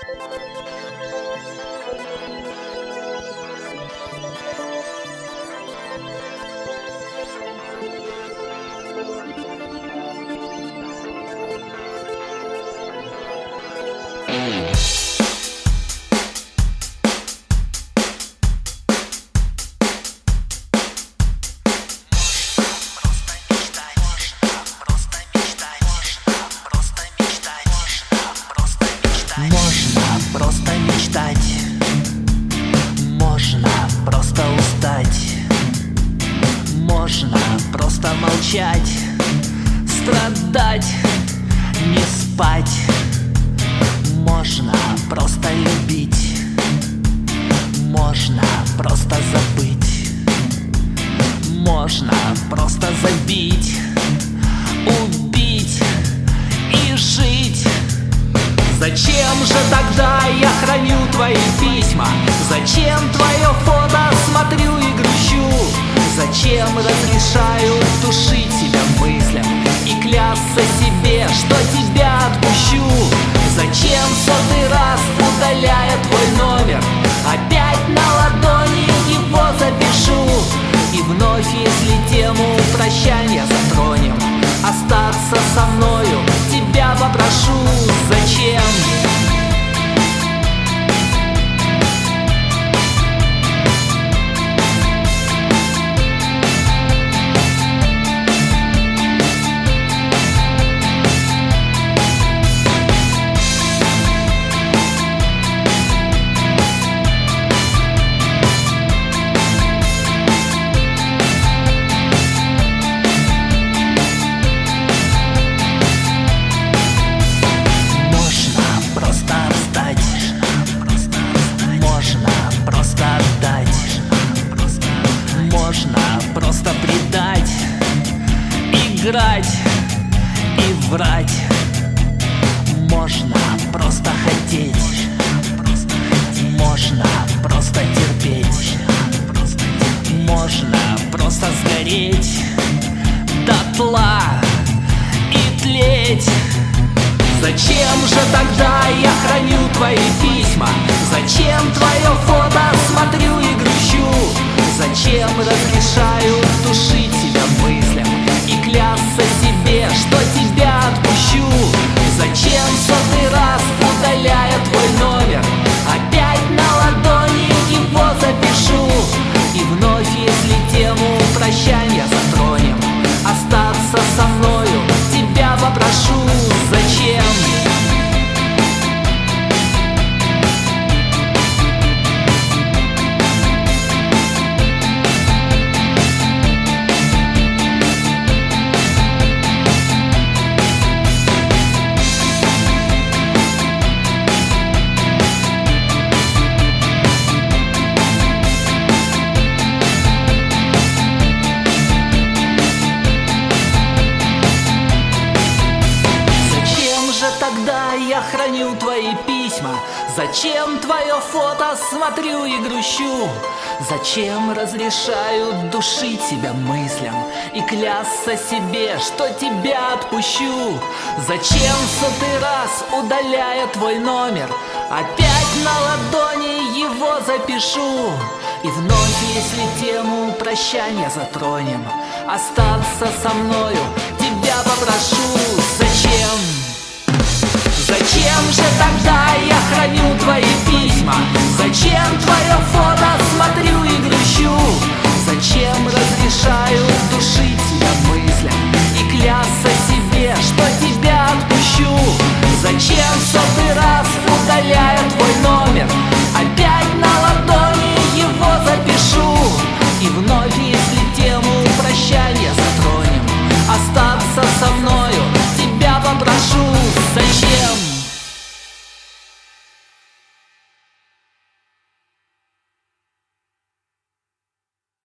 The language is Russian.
Можно просто мечтать, можно просто устать, можно просто молчать, страдать, не спать. Можно просто любить, можно просто забыть, можно просто забить, убить и жить. Зачем же тогда я храню твои письма? Зачем твое фото смотрю и грущу? Зачем разрешаю тушить себя мыслям и клясться себе, что тебя отпущу? Зачем в сотый раз, удаляя твой номер, опять на ладони его запишу? И вновь, если тему прощания затронем, остаться со мною тебя попрошу. Зачем? Просто предать, играть и врать. Можно просто хотеть, можно просто терпеть, можно просто сгореть дотла и тлеть. Зачем же тогда я храню твои письма? Зачем твое фото смотрю и грущу? Зачем разрешаю тушить себя мыслям и клясться себе, что тебя отпущу? Зачем в сотый раз, удаляя твой номер, опять на ладони его запишу? И вновь, если тему прощания затронем, остаться со мною тебя попрошу. Зачем? Я храню твои письма, зачем твое фото смотрю и грущу? Зачем разрешаю душить себя мыслям и клясться себе, что тебя отпущу? Зачем в сотый раз, удаляя твой номер, опять на ладони его запишу? И вновь, если тему прощания затронем, остаться со мною тебя попрошу. Зачем? Зачем же так